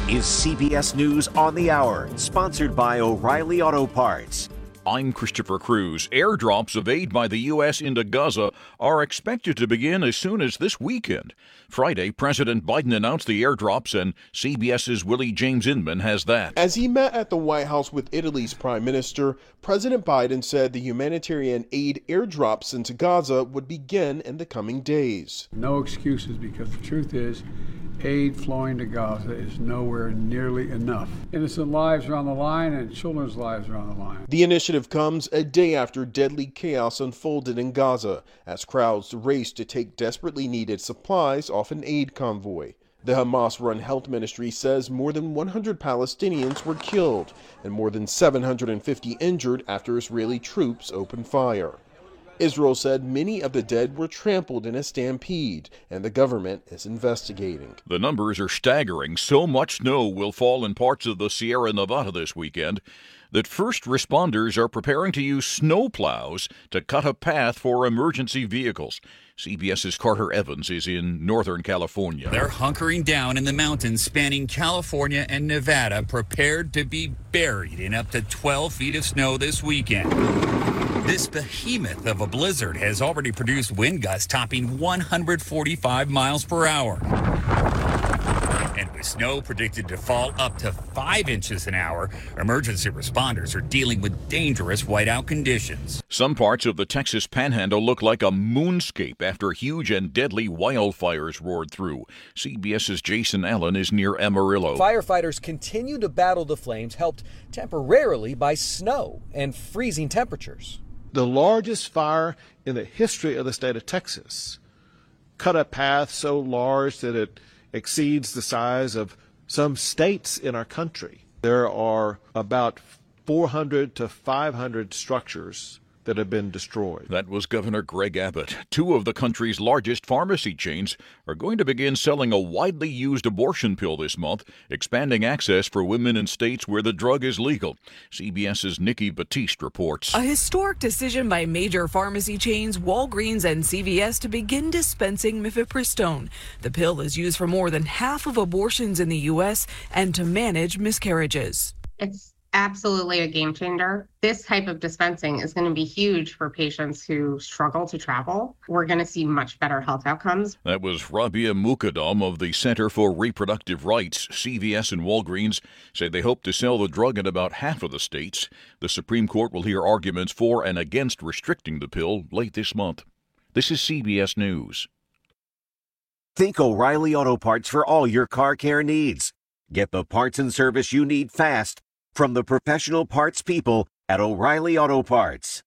is CBS News on the Hour, sponsored by O'Reilly Auto Parts. I'm Christopher Cruz. Airdrops of aid by the U.S. into Gaza are expected to begin as soon as this weekend. Friday, President Biden announced the airdrops, and CBS's Willie James Inman has that. As he met at the White House with Italy's Prime Minister, President Biden said the humanitarian aid airdrops into Gaza would begin in the coming days. No excuses, because the truth is, aid flowing to Gaza is nowhere nearly enough. Innocent lives are on the line and children's lives are on the line. The initiative comes a day after deadly chaos unfolded in Gaza as crowds raced to take desperately needed supplies off an aid convoy. The Hamas-run health ministry says more than 100 Palestinians were killed and more than 750 injured after Israeli troops opened fire. Israel said many of the dead were trampled in a stampede, and the government is investigating. The numbers are staggering. So much snow will fall in parts of the Sierra Nevada this weekend that first responders are preparing to use snow plows to cut a path for emergency vehicles. CBS's Carter Evans is in Northern California. They're hunkering down in the mountains spanning California and Nevada, prepared to be buried in up to 12 feet of snow this weekend. This behemoth of a blizzard has already produced wind gusts topping 145 miles per hour. And with snow predicted to fall up to 5 inches an hour, emergency responders are dealing with dangerous whiteout conditions. Some parts of the Texas Panhandle look like a moonscape after huge and deadly wildfires roared through. CBS's Jason Allen is near Amarillo. Firefighters continue to battle the flames, helped temporarily by snow and freezing temperatures. The largest fire in the history of the state of Texas cut a path so large that it exceeds the size of some states in our country. There are about 400 to 500 structures that have been destroyed. That was Governor Greg Abbott. Two of the country's largest pharmacy chains are going to begin selling a widely used abortion pill this month, expanding access for women in states where the drug is legal. CBS's Nikki Batiste reports. A historic decision by major pharmacy chains Walgreens and CVS to begin dispensing mifepristone. The pill is used for more than half of abortions in the U.S. and to manage miscarriages. It's absolutely a game changer. This type of dispensing is going to be huge for patients who struggle to travel. We're going to see much better health outcomes. That was Rabia Mukaddam of the Center for Reproductive Rights. CVS and Walgreens say they hope to sell the drug in about half of the states. The Supreme Court will hear arguments for and against restricting the pill late this month. This is CBS News. Think O'Reilly Auto Parts for all your car care needs. Get the parts and service you need fast from the professional parts people at O'Reilly Auto Parts.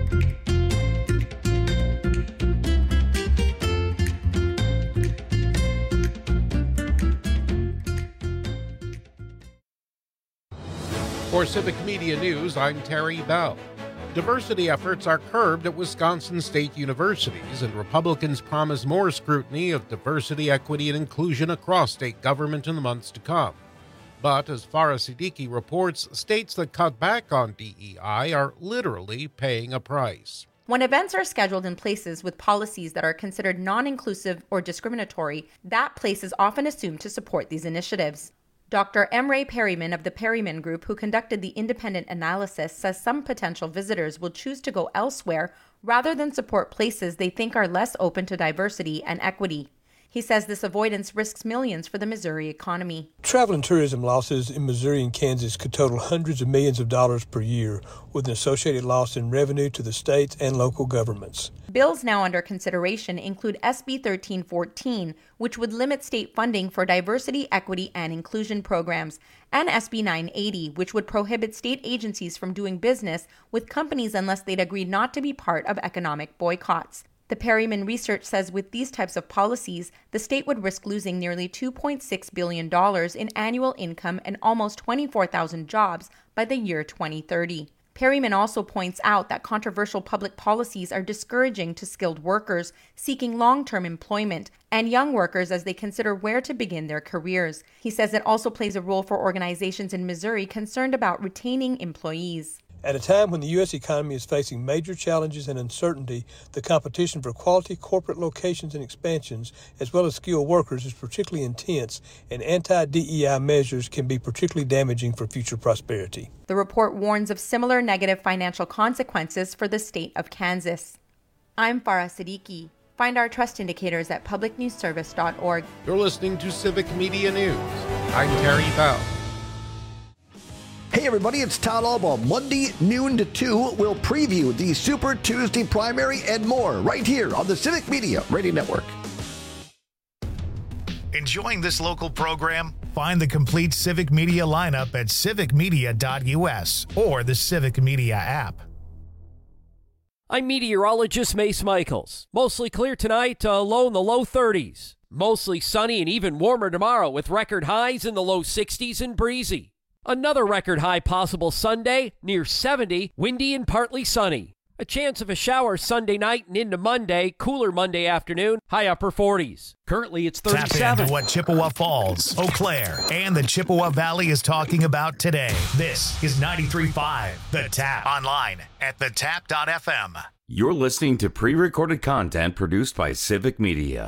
For Civic Media News, I'm Terry Bell. Diversity efforts are curbed at Wisconsin state universities, and Republicans promise more scrutiny of diversity, equity, and inclusion across state government in the months to come. But as Farah Siddiqui reports, states that cut back on DEI are literally paying a price. When events are scheduled in places with policies that are considered non-inclusive or discriminatory, that place is often assumed to support these initiatives. Dr. M. Ray Perryman of the Perryman Group, who conducted the independent analysis, says some potential visitors will choose to go elsewhere rather than support places they think are less open to diversity and equity. He says this avoidance risks millions for the Missouri economy. Travel and tourism losses in Missouri and Kansas could total hundreds of millions of dollars per year, with an associated loss in revenue to the states and local governments. Bills now under consideration include SB 1314, which would limit state funding for diversity, equity, and inclusion programs, and SB 980, which would prohibit state agencies from doing business with companies unless they'd agreed not to be part of economic boycotts. The Perryman research says with these types of policies, the state would risk losing nearly $2.6 billion in annual income and almost 24,000 jobs by the year 2030. Perryman also points out that controversial public policies are discouraging to skilled workers seeking long-term employment and young workers as they consider where to begin their careers. He says it also plays a role for organizations in Missouri concerned about retaining employees. At a time when the U.S. economy is facing major challenges and uncertainty, the competition for quality corporate locations and expansions, as well as skilled workers, is particularly intense, and anti-DEI measures can be particularly damaging for future prosperity. The report warns of similar negative financial consequences for the state of Kansas. I'm Farah Siddiqui. Find our trust indicators at publicnewsservice.org. You're listening to Civic Media News. I'm Terry Bell. Hey everybody, it's Todd Albaugh. Monday, noon to 2, we'll preview the Super Tuesday primary and more right here on the Civic Media Radio Network. Enjoying this local program? Find the complete Civic Media lineup at civicmedia.us or the Civic Media app. I'm meteorologist Mace Michaels. Mostly clear tonight, low in the low 30s. Mostly sunny and even warmer tomorrow with record highs in the low 60s and breezy. Another record high possible Sunday, near 70, windy and partly sunny. A chance of a shower Sunday night and into Monday, cooler Monday afternoon, high upper 40s. Currently it's 37. Tap into what Chippewa Falls, Eau Claire, and the Chippewa Valley is talking about today. This is 93.5 The Tap. Online at thetap.fm. You're listening to pre-recorded content produced by Civic Media.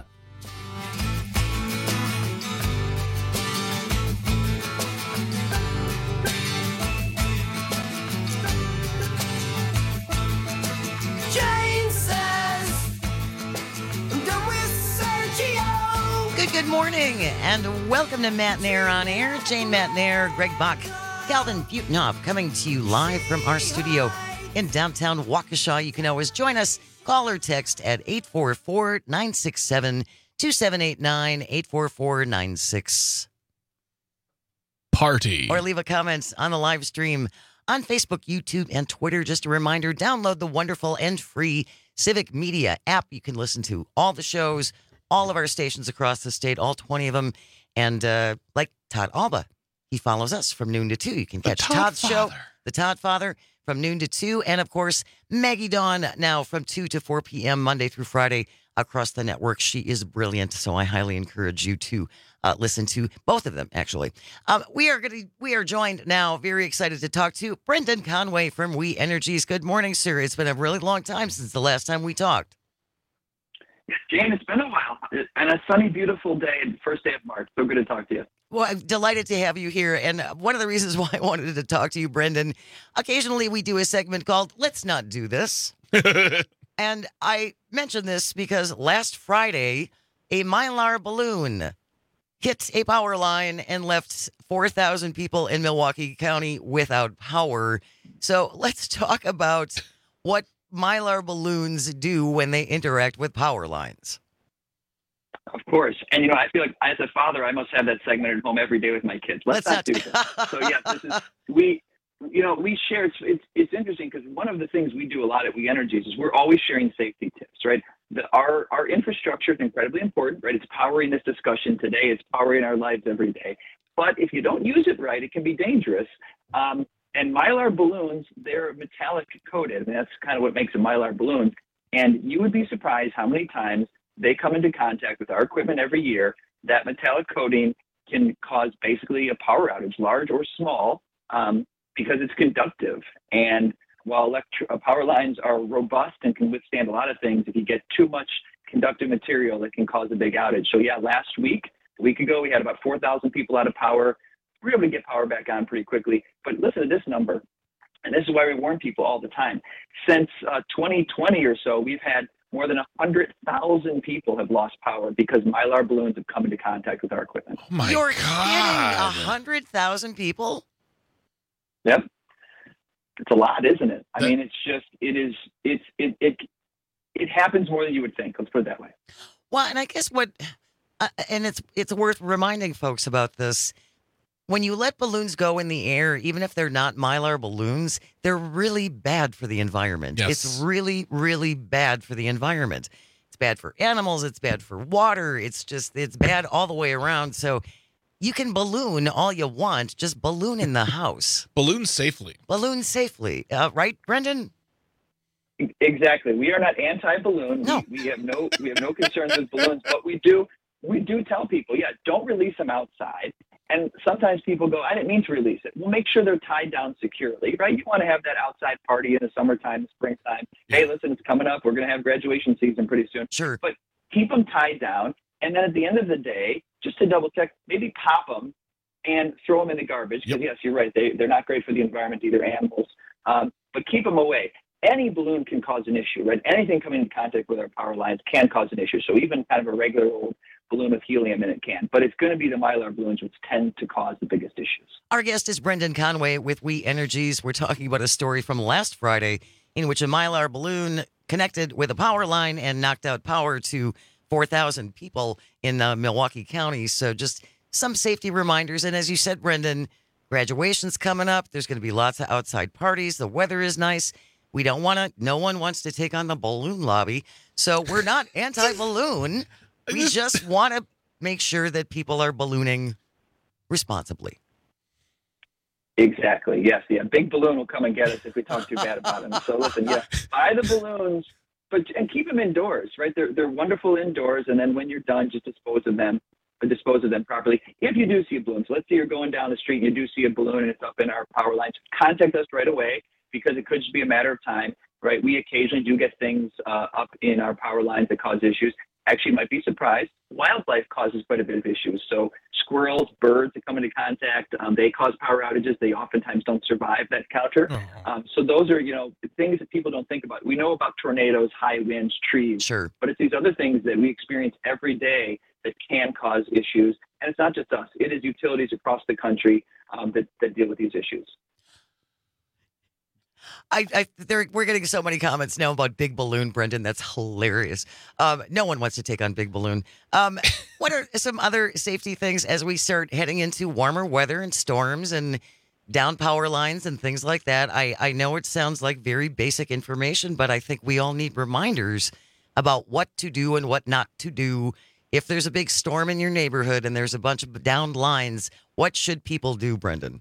Good morning, and welcome to Matt Nair on Air. Jane Matt Nair, Greg Bach, Calvin Butenhoff coming to you live from our studio in downtown Waukesha. You can always join us. Call or text at 844-967-2789, 844-96. Party. Or leave a comment on the live stream on Facebook, YouTube, and Twitter. Just a reminder, download the wonderful and free Civic Media app. You can listen to all the shows, all of our stations across the state, all 20 of them. And like Todd Albaugh, he follows us from noon to 2. You can catch Todd's show, The Todd Father, from noon to 2. And, of course, Maggie Dawn now from 2 to 4 p.m. Monday through Friday across the network. She is brilliant, so I highly encourage you to listen to both of them, actually. We are joined now, very excited to talk to Brendan Conway from We Energies. Good morning, sir. It's been a really long time since the last time we talked. Jane, it's been a while, and a sunny, beautiful day, first day of March. So good to talk to you. Well, I'm delighted to have you here, and one of the reasons why I wanted to talk to you, Brendan, occasionally we do a segment called Let's Not Do This. And I mention this because last Friday, a Mylar balloon hit a power line and left 4,000 people in Milwaukee County without power. So let's talk about what Mylar balloons do when they interact with power lines. Of course. And, I feel like as a father, I must have that segment at home every day with my kids. Let's not do this. So, yeah, we share. It's interesting because one of the things we do a lot at We Energies is we're always sharing safety tips, right? Our infrastructure is incredibly important, right? It's powering this discussion today. It's powering our lives every day. But if you don't use it right, it can be dangerous. And Mylar balloons, they're metallic coated. And that's kind of what makes a Mylar balloon. And you would be surprised how many times they come into contact with our equipment every year. That metallic coating can cause basically a power outage, large or small, because it's conductive. And while power lines are robust and can withstand a lot of things, if you get too much conductive material, it can cause a big outage. So yeah, a week ago, we had about 4,000 people out of power. We were able to get power back on pretty quickly. But listen to this number, and this is why we warn people all the time. Since 2020 or so, we've had more than 100,000 people have lost power because Mylar balloons have come into contact with our equipment. Oh my You're kidding? 100,000 people? Yep. It's a lot, isn't it? I mean, it happens more than you would think. Let's put it that way. Well, and I guess and it's worth reminding folks about this. When you let balloons go in the air, even if they're not Mylar balloons, they're really bad for the environment. Yes. It's really, really bad for the environment. It's bad for animals. It's bad for water. It's bad all the way around. So you can balloon all you want. Just balloon in the house. Balloon safely. Balloon safely. Right, Brendan? Exactly. We are not anti-balloon. No. We have no concerns with balloons, but we do tell people, don't release them outside. And sometimes people go, I didn't mean to release it. Well, make sure they're tied down securely, right? You want to have that outside party in the summertime, the springtime. Hey, listen, it's coming up. We're going to have graduation season pretty soon. Sure. But keep them tied down. And then at the end of the day, just to double check, maybe pop them and throw them in the garbage. Because, yes, you're right. They're not great for the environment, either animals. But keep them away. Any balloon can cause an issue, right? Anything coming in contact with our power lines can cause an issue. So even kind of a regular old balloon with helium in it can. But it's going to be the Mylar balloons which tend to cause the biggest issues. Our guest is Brendan Conway with We Energies. We're talking about a story from last Friday in which a Mylar balloon connected with a power line and knocked out power to 4,000 people in Milwaukee County. So just some safety reminders. And as you said, Brendan, graduation's coming up. There's going to be lots of outside parties. The weather is nice. We don't want to, no one wants to take on the balloon lobby. So we're not anti-balloon. We just want to make sure that people are ballooning responsibly. Exactly. Yes. Yeah. Big balloon will come and get us if we talk too bad about them. So listen, buy the balloons, and keep them indoors, right? They're wonderful indoors. And then when you're done, just dispose of them properly. If you do see a balloon, so let's say you're going down the street and you do see a balloon and it's up in our power lines, contact us right away, because it could just be a matter of time, right? We occasionally do get things up in our power lines that cause issues. Actually, you might be surprised. Wildlife causes quite a bit of issues. So squirrels, birds that come into contact, they cause power outages. They oftentimes don't survive that counter. So those are, things that people don't think about. We know about tornadoes, high winds, trees. Sure. But it's these other things that we experience every day that can cause issues. And it's not just us. It is utilities across the country that deal with these issues. We're getting so many comments now about Big Balloon, Brendan. That's hilarious. No one wants to take on Big Balloon. What are some other safety things as we start heading into warmer weather and storms and down power lines and things like that? I know it sounds like very basic information, but I think we all need reminders about what to do and what not to do. If there's a big storm in your neighborhood and there's a bunch of downed lines, what should people do, Brendan?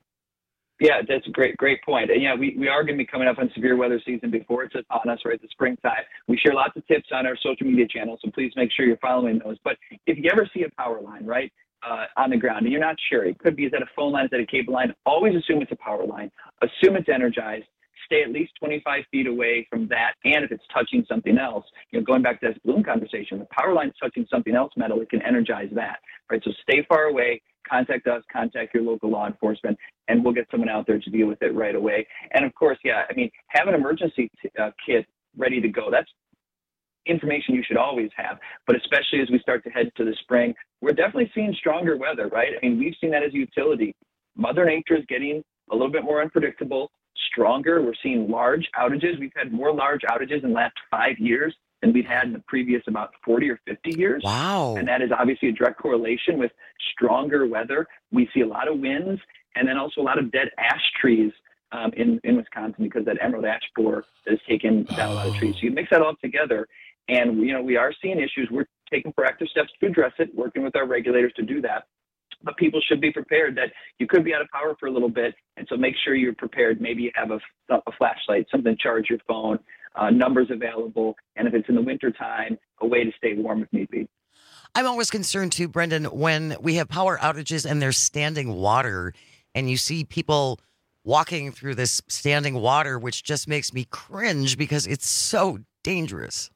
Yeah, that's a great point. And yeah, we are going to be coming up on severe weather season before it's upon us, right? The springtime. We share lots of tips on our social media channels, so please make sure you're following those. But if you ever see a power line, right, on the ground, and you're not sure, it could be, is that a phone line, is that a cable line? Always assume it's a power line. Assume it's energized. Stay at least 25 feet away from that. And if it's touching something else, going back to that balloon conversation, the power line's touching something else metal, it can energize that, right? So stay far away. Contact us, contact your local law enforcement, and we'll get someone out there to deal with it right away. And of course, have an emergency kit ready to go. That's information you should always have, but especially as we start to head to the spring, we're definitely seeing stronger weather, right? I mean, we've seen that as a utility. Mother Nature is getting a little bit more unpredictable, stronger. We're seeing large outages. We've had more large outages in the last 5 years than we'd had in the previous about 40 or 50 years. Wow. And that is obviously a direct correlation with stronger weather. We see a lot of winds and then also a lot of dead ash trees in Wisconsin, because that emerald ash borer has taken down a lot of trees. So you mix that all together, and we are seeing issues. We're taking proactive steps to address it, working with our regulators to do that. But people should be prepared that you could be out of power for a little bit, and so make sure you're prepared. Maybe you have a flashlight, something to charge your phone, numbers available, and if it's in the wintertime, a way to stay warm if need be. I'm always concerned too, Brendan, when we have power outages and there's standing water, and you see people walking through this standing water, which just makes me cringe because it's so dangerous.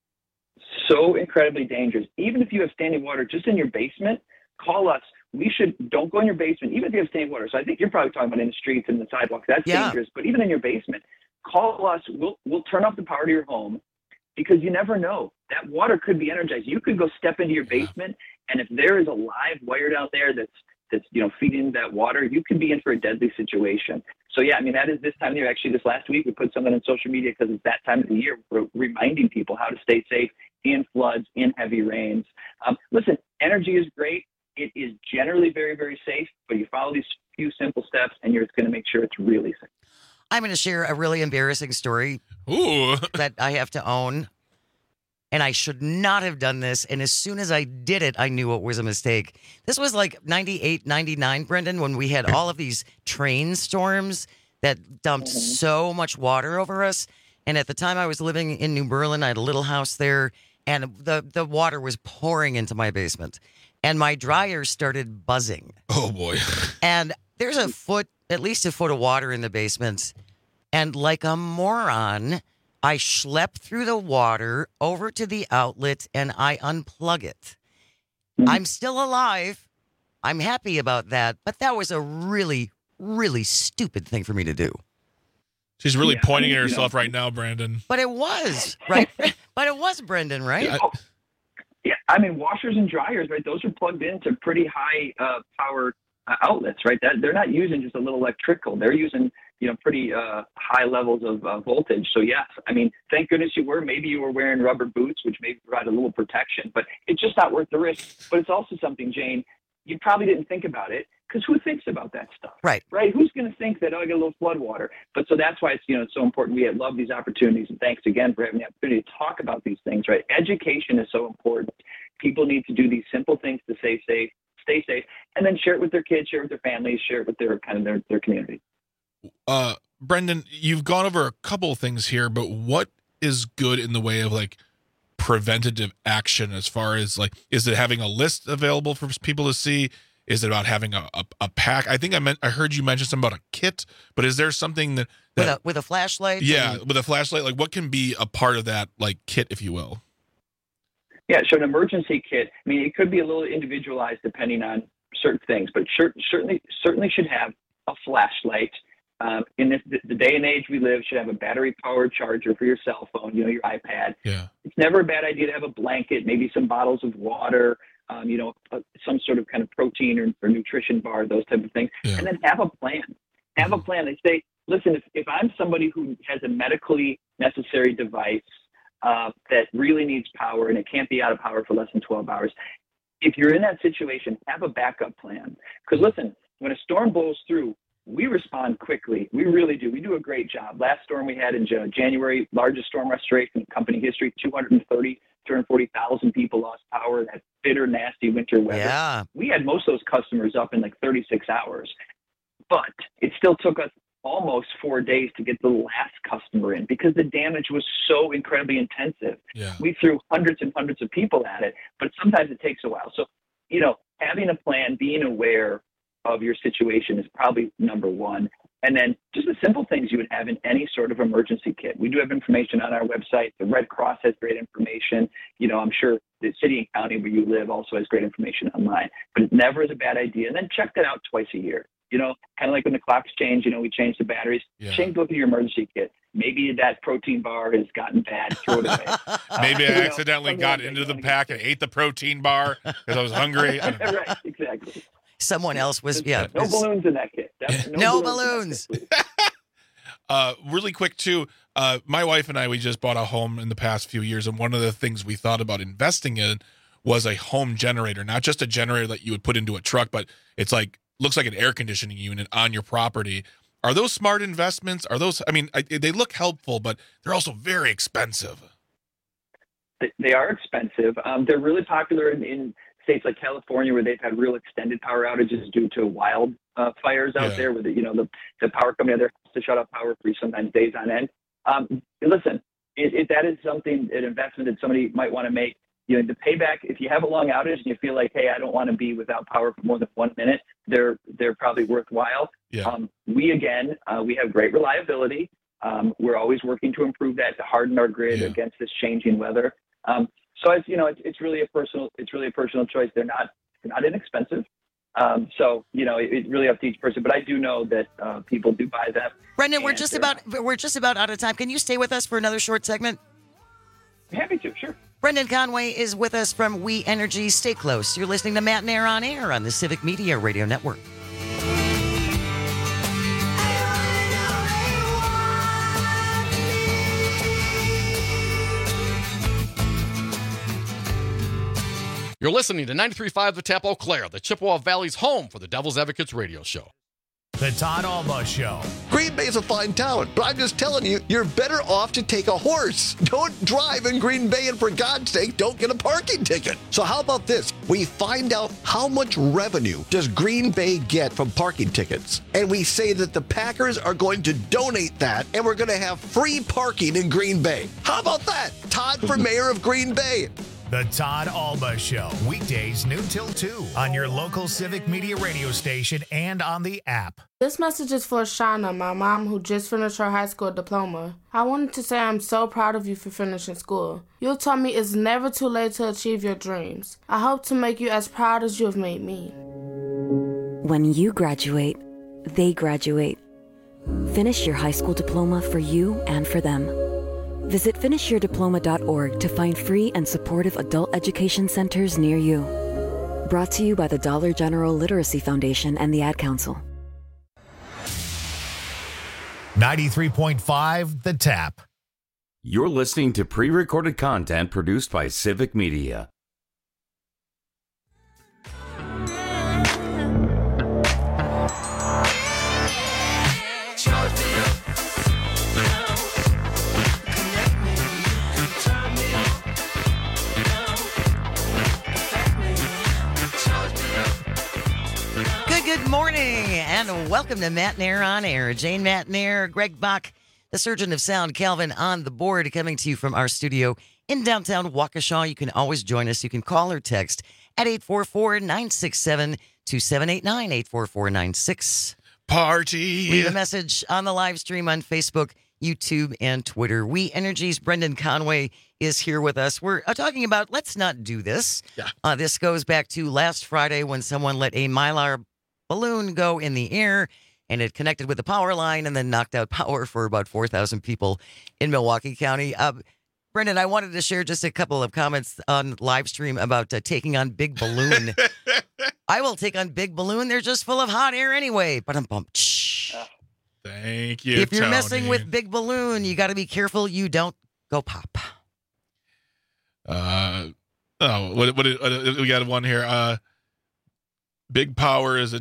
So incredibly dangerous. Even if you have standing water just in your basement, call us. Don't go in your basement, even if you have standing water. So I think you're probably talking about in the streets and the sidewalks. That's dangerous. But even in your basement, call us. We'll turn off the power to your home, because you never know. That water could be energized. You could go step into your basement, and if there is a live wire down there that's feeding that water, you could be in for a deadly situation. So that is this time of year. Actually, this last week we put something on social media because it's that time of the year. We're reminding people how to stay safe in floods, in heavy rains. Listen, energy is great. It is generally very, very safe, but you follow these few simple steps and you're going to make sure it's really safe. I'm going to share a really embarrassing story that I have to own. And I should not have done this. And as soon as I did it, I knew it was a mistake. This was like 98, 99, Brendan, when we had all of these train storms that dumped so much water over us. And at the time I was living in New Berlin, I had a little house there, and the water was pouring into my basement. and my dryer started buzzing. Oh, boy. And there's at least a foot of water in the basement. And like a moron, I schlep through the water over to the outlet and I unplug it. I'm still alive. I'm happy about that. But that was a really, really stupid thing for me to do. She's really pointing at herself right now, Brandon. But it was, right? But it was, Brendan, right? Yeah, I mean, washers and dryers, right? Those are plugged into pretty high power outlets, right? They're not using just a little electrical. They're using, pretty high levels of voltage. So yes, I mean, thank goodness you were. Maybe you were wearing rubber boots, which may provide a little protection, but it's just not worth the risk. But it's also something, Jane, you probably didn't think about it, because who thinks about that stuff? Right. Who's going to think that, I get a little flood water? But so that's why it's so important. We love these opportunities, and thanks again for having the opportunity to talk about these things, right? Education is so important. People need to do these simple things to stay safe, and then share it with their kids, share it with their families, share it with their community. Brendan, you've gone over a couple of things here, but what is good in the way of preventative action as far as is it having a list available for people to see? Is it about having a pack? I think I heard you mention something about a kit, but is there something that with a flashlight? Yeah, with a flashlight. What can be a part of that kit, if you will? Yeah, so an emergency kit. I mean, it could be a little individualized depending on certain things, but certainly should have a flashlight. In the day and age we live, should have a battery-powered charger for your cell phone, your iPad. Yeah. It's never a bad idea to have a blanket, maybe some bottles of water, some sort of kind of protein or nutrition bar, those type of things. Yeah. And then have a plan. Have a plan. They say, listen, if I'm somebody who has a medically necessary device that really needs power and it can't be out of power for less than 12 hours, if you're in that situation, have a backup plan. Because listen, when a storm blows through, we respond quickly. We really do. We do a great job. Last storm we had in January, largest storm restoration in company history, 240,000 people lost power. That bitter, nasty winter weather. Yeah. We had most of those customers up in 36 hours. But it still took us almost 4 days to get the last customer in because the damage was so incredibly intensive. Yeah. We threw hundreds and hundreds of people at it, but sometimes it takes a while. So, having a plan, being aware of your situation is probably number one. And then just the simple things you would have in any sort of emergency kit. We do have information on our website. The Red Cross has great information. I'm sure the city and county where you live also has great information online. But it never is a bad idea. And then check that out twice a year. Kind of like when the clocks change, we change the batteries. Yeah. Look at your emergency kit. Maybe that protein bar has gotten bad. Throw it away. Maybe I accidentally got into the pack and ate the protein bar because I was hungry. Right, exactly. Someone else was, No balloons in that kit. No balloons. Really quick, too, my wife and I, we just bought a home in the past few years, and one of the things we thought about investing in was a home generator, not just a generator that you would put into a truck, but it's looks like an air conditioning unit on your property. Are those smart investments? Are those, they look helpful, but they're also very expensive. They are expensive. They're really popular in states like California, where they've had real extended power outages due to wild fires out there, where the power company out there has to shut off power for sometimes days on end. Listen, that is an investment that somebody might want to make. The payback, if you have a long outage and you feel like, hey, I don't want to be without power for more than 1 minute, they're probably worthwhile. Yeah. We have great reliability. We're always working to improve that, to harden our grid against this changing weather. So it's really a personal choice. They're not inexpensive. It's really up to each person. But I do know that people do buy them. Brendan, we're just about out of time. Can you stay with us for another short segment? I'm happy to, sure. Brendan Conway is with us from We Energy. Stay close. You're listening to Matt and Air on Air on the Civic Media Radio Network. You're listening to 93.5 The Tap Eau Claire, the Chippewa Valley's home for the Devil's Advocates radio show. The Todd Alba Show. Green Bay's a fine town, but I'm just telling you, you're better off to take a horse. Don't drive in Green Bay, and for God's sake, don't get a parking ticket. So how about this? We find out how much revenue does Green Bay get from parking tickets, and we say that the Packers are going to donate that, and we're going to have free parking in Green Bay. How about that? Todd for mayor of Green Bay. The Todd Alba Show, weekdays noon till 2 on your local Civic Media radio station and on the app. This message is for Shauna, my mom, who just finished her high school diploma. I wanted to say I'm so proud of you for finishing school. You taught me it's never too late to achieve your dreams. I hope to make you as proud as you have made me. When you graduate, they graduate. Finish your high school diploma for you and for them. Visit finishyourdiploma.org to find free and supportive adult education centers near you. Brought to you by the Dollar General Literacy Foundation and the Ad Council. 93.5 The Tap. You're listening to pre-recorded content produced by Civic Media. Good morning, and welcome to Matt Nair on Air. Jane Matt Nair, Greg Bach, the surgeon of sound, Calvin on the board, coming to you from our studio in downtown Waukesha. You can always join us. You can call or text at 844-967-2789, 844-96. Party. Leave a message on the live stream on Facebook, YouTube, and Twitter. We Energy's Brendan Conway is here with us. We're talking about let's not do this. Yeah. This goes back to last Friday when someone let a Mylar balloon go in the air, and it connected with the power line and then knocked out power for about 4,000 people in Milwaukee County. Brendan, I wanted to share just a couple of comments on live stream about taking on Big Balloon. I will take on Big Balloon. They're just full of hot air anyway. Thank you, If you're Tony. messing with Big Balloon, you got to be careful you don't go pop. We got one here. Big power is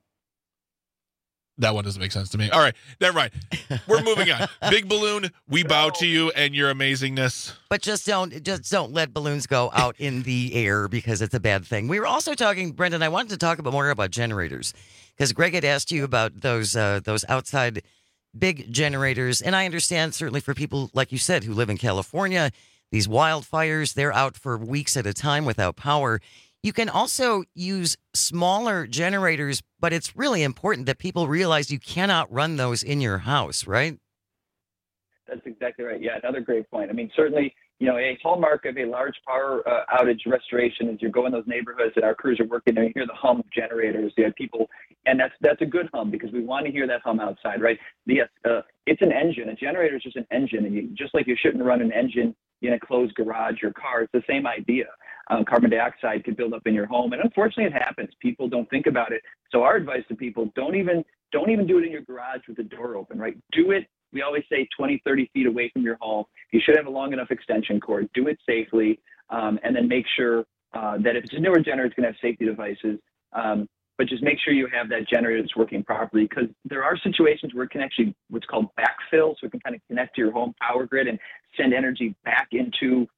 that one doesn't make sense to me. All right, never mind. We're moving on. Big Balloon, we bow to you and your amazingness. But just don't let balloons go out in the air because it's a bad thing. We were also talking, Brendan, I wanted to talk more about generators because Greg had asked you about those outside big generators. And I understand certainly for people, like you said, who live in California, these wildfires, they're out for weeks at a time without power. You can also use smaller generators, but it's really important that people realize you cannot run those in your house, right? That's exactly right. Yeah, another great point. I mean, certainly, a hallmark of a large power outage restoration is you go in those neighborhoods and our crews are working and you hear the hum of generators. You have people, and that's a good hum because we want to hear that hum outside, right? Yes, it's an engine. A generator is just an engine, and just like you shouldn't run an engine in a closed garage or car, it's the same idea. Carbon dioxide could build up in your home, and unfortunately, it happens. People don't think about it. So our advice to people: don't even do it in your garage with the door open, right? Do it. We always say 20, 30 feet away from your home. You should have a long enough extension cord. Do it safely, and then make sure that if it's a newer generator, it's going to have safety devices. But just make sure you have that generator that's working properly, because there are situations where it can actually what's called backfill, so it can kind of connect to your home power grid and send energy back into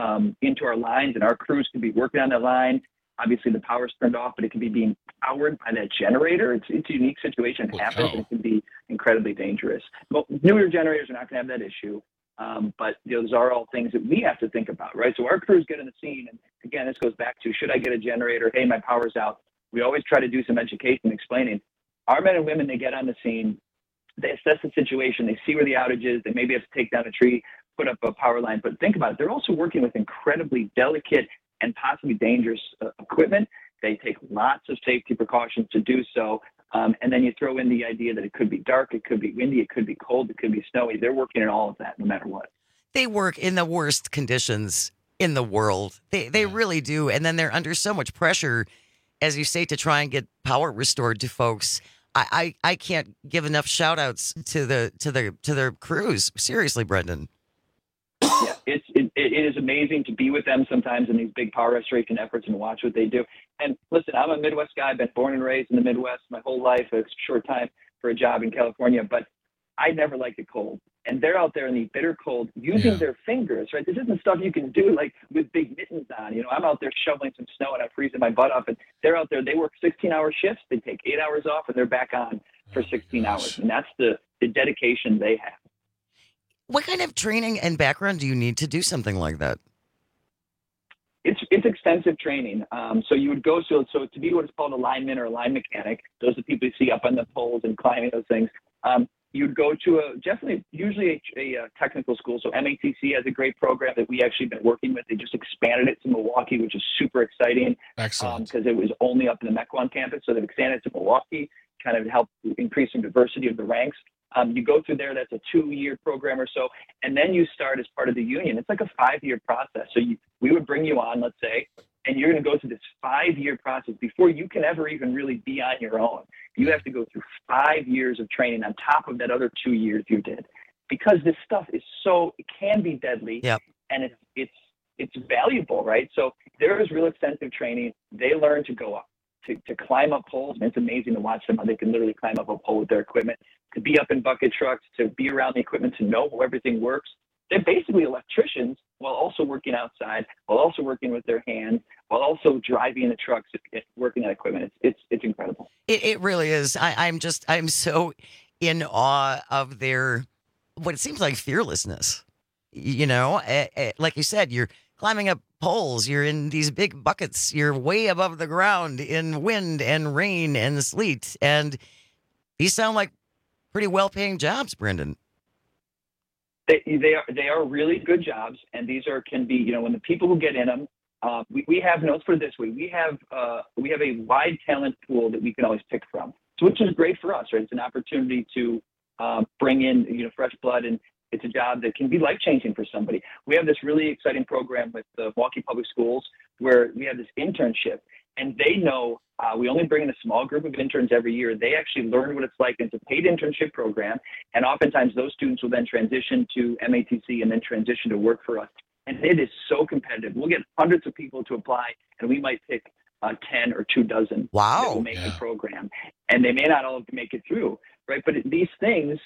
our lines, and our crews can be working on the line. Obviously, the power's turned off, but it can be being powered by that generator. It's a unique situation. It happens, and it can be incredibly dangerous. But newer generators are not going to have that issue. But those are all things that we have to think about, right? So our crews get in the scene, and again, this goes back to, should I get a generator? Hey, my power's out. We always try to do some education explaining. Our men and women, they get on the scene, they assess the situation, they see where the outage is, they maybe have to take down a tree, put up a power line. But think about it, they're also working with incredibly delicate and possibly dangerous equipment. They take lots of safety precautions to do so. And then you throw in the idea that it could be dark, it could be windy, it could be cold, it could be snowy. They're working in all of that no matter what. They work in the worst conditions in the world. They really do. And then they're under so much pressure, as you say, to try and get power restored to folks. I can't give enough shout outs to their crews. Seriously, Brendan. Yeah, it is amazing to be with them sometimes in these big power restoration efforts and watch what they do. And listen, I'm a Midwest guy. I've been born and raised in the Midwest my whole life. It's a short time for a job in California, but I never liked it cold. And they're out there in the bitter cold using their fingers, right? This isn't stuff you can do like with big mittens on. I'm out there shoveling some snow and I'm freezing my butt off. And they're out there, they work 16-hour shifts. They take 8 hours off and they're back on for 16 hours. And that's the dedication they have. What kind of training and background do you need to do something like that? It's extensive training. So you would go so to be what is called a lineman or a line mechanic. Those are the people you see up on the poles and climbing those things. You'd go to usually a technical school. So MATC has a great program that we actually been working with. They just expanded it to Milwaukee, which is super exciting. Excellent. Because it was only up in the Mequon campus, so they've expanded it to Milwaukee, kind of help increase some diversity of the ranks. You go through there, that's a 2-year program or so, and then you start as part of the union. It's like a 5-year process. So we would bring you on, let's say, and you're going to go through this 5-year process before you can ever even really be on your own. You have to go through 5 years of training on top of that other 2 years you did, because this stuff is it can be deadly, and it's valuable, right? So there is real extensive training. They learn to go up, to climb up poles. And it's amazing to watch them how they can literally climb up a pole with their equipment, to be up in bucket trucks, to be around the equipment, to know how everything works. They're basically electricians while also working outside, while also working with their hands, while also driving the trucks, working on equipment. It's incredible. It really is. I'm so in awe of their, what it seems like, fearlessness. You know, like you said, you're climbing up poles, you're in these big buckets, you're way above the ground in wind and rain and sleet. And these sound like pretty well-paying jobs, Brendan. They are really good jobs, and these can be, when the people who get in them, we have, let's put it this way, we have a wide talent pool that we can always pick from, so which is great for us, right? It's an opportunity to bring in, fresh blood, and it's a job that can be life-changing for somebody. We have this really exciting program with the Milwaukee Public Schools where we have this internship, and they know we only bring in a small group of interns every year. They actually learn what it's like. It's a paid internship program, and oftentimes those students will then transition to MATC and then transition to work for us. And it is so competitive. We'll get hundreds of people to apply, and we might pick 10 or 2 dozen that will make the program. And they may not all make it through, right? But these things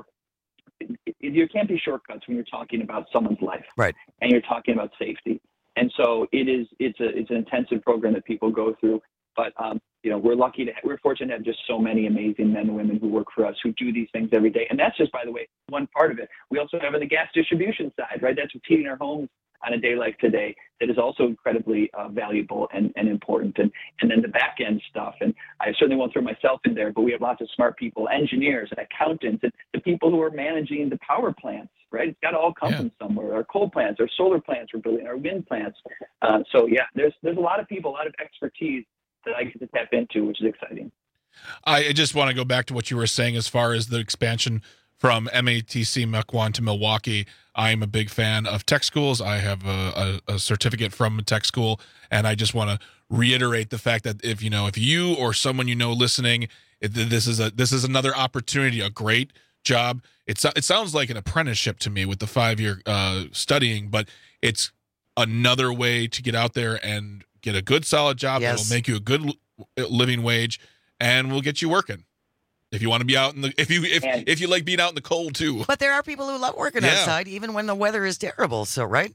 you can't be shortcuts when you're talking about someone's life, right? And you're talking about safety. And so it's an intensive program that people go through. But we're fortunate to have just so many amazing men and women who work for us who do these things every day. And that's just, by the way, one part of it. We also have on the gas distribution side, right? That's what's heating our homes on a day like today. That is also incredibly valuable and important. And then the back end stuff. And I certainly won't throw myself in there, but we have lots of smart people, engineers and accountants, and the people who are managing the power plants. Right, it's got to all come from somewhere. Our coal plants, our solar plants we're building, our wind plants. There's a lot of people, a lot of expertise that I get to tap into, which is exciting. I just want to go back to what you were saying as far as the expansion from MATC Mequon to Milwaukee. I'm a big fan of tech schools. I have a certificate from a tech school, and I just want to reiterate the fact that if you or someone listening, this is another opportunity, a great job. It sounds like an apprenticeship to me with the 5-year studying, but it's another way to get out there and get a good solid job that will make you a good living wage, and will get you working. If you want to be out if you like being out in the cold too. But there are people who love working outside even when the weather is terrible. So right.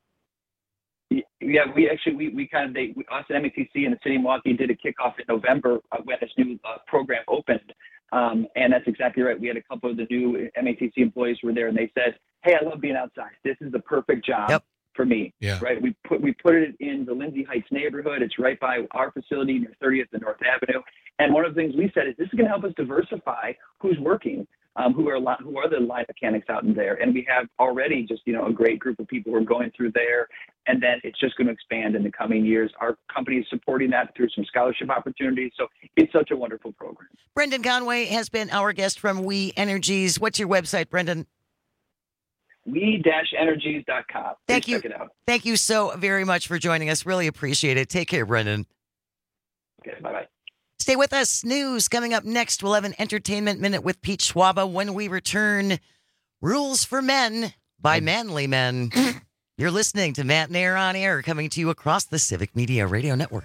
Yeah, us at MATC and the city of Milwaukee did a kickoff in November when this new program opened. And that's exactly right. We had a couple of the new MATC employees who were there, and they said, "Hey, I love being outside. This is the perfect job for me." Yeah. Right. We put it in the Lindsay Heights neighborhood. It's right by our facility near 30th and North Avenue. And one of the things we said is this is going to help us diversify who's working, who are the line mechanics out in there. And we have already just a great group of people who are going through there. And then it's just going to expand in the coming years. Our company is supporting that through some scholarship opportunities. So it's such a wonderful program. Brendan Conway has been our guest from We Energies. What's your website, Brendan? we-energies.com. Thank you. Check it out. Thank you so very much for joining us. Really appreciate it. Take care, Brendan. Okay, bye-bye. Stay with us. News coming up next. We'll have an entertainment minute with Pete Schwaba. When we return, Rules for Men by Manly Men. You're listening to Matt Nair on Air, coming to you across the Civic Media Radio Network.